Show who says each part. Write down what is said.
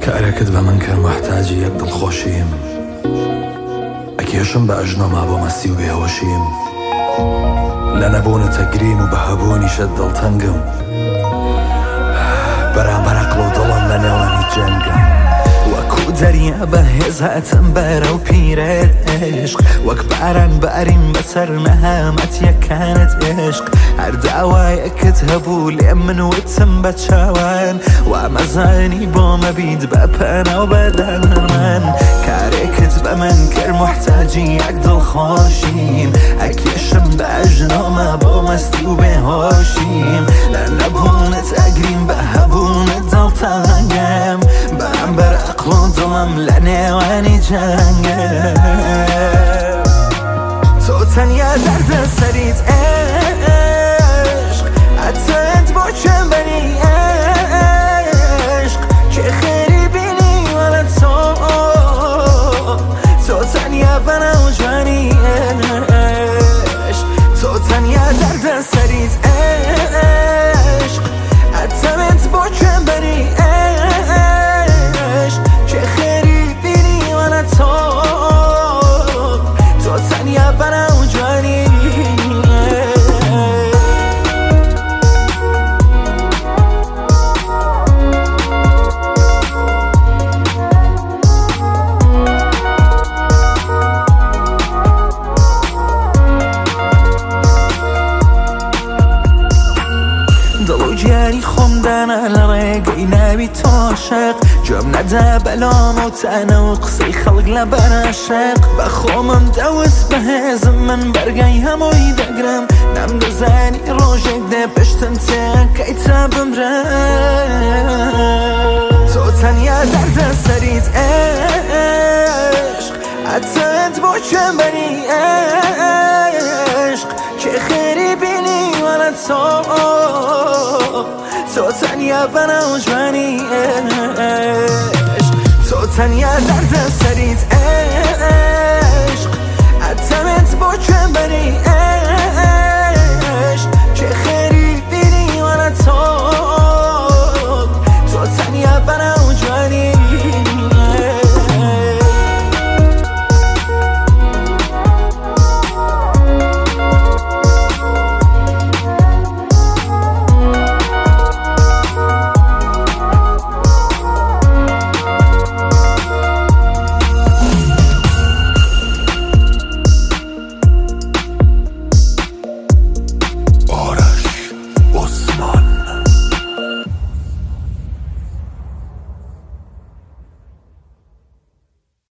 Speaker 1: کارێکت بە من کرد محتاجی یەک دڵخۆشیم ئەکێشم بە ئەژنۆما بۆ مەستی و بێهۆشیم لە نەبوونتە گرین و بە هەبوونیشت دڵتەنگم بەرامبەر عەقڵ و دڵم لە نێوانی جەنگم وەکو دەریا بەهێز هاتم بەرە و پیرێت عێشق وەک باران باریم بەسەر نەهامەتیەکانت عێشق هەر داوایەکت هەبوو لێ من وتم بە چاوان وامەزانی بۆ مەبیت بە پەنا و بەدەنەمان کارێکت بە من کرد محتاجی یەک دڵخۆشیم ئەکێشم بە ئەژنۆمە بۆ مەستی و بێهۆشیم لە نەبوونت ئەگریم بە هەبوونت دڵتەنگم بەرامبەر عەقڵ و دڵم لە نێوانی جەنگم تۆ تەنیا دەردە سەریت عێشق ئەتەت بۆ چەمبەری عێشق کێ خێری بینی وەلە تۆ تەنیا بەناو جوانی عێشق تۆ تەنیا دەردە سەریت عێشق ئەتەت بۆ چەمبەری عێشق کێ خێری بینی وەلە تۆ تەنیا بەناو جوانی دڵ و گیانی خۆم دانا لە ڕێگەی ناوی تۆشق گوێم نەدا بەلۆم و تانە و قسەی خەڵک لە بەراشق بە خۆمم دەوست بەهێزم من بەرگای هەمووی دەگرم نەمدەزانی ڕۆژێک دێ پشتم تێکەی تا بمرم تۆ تەنیا دەردە سەریت عێشق ئەتەت بۆ چەمبەری عێشق کێ خێری بینی وەلە تۆ تەنیا بەناو جوانی عێشق تۆ تەنیا دەردە سەریت عێشق ئەتەت بۆ چەمبەری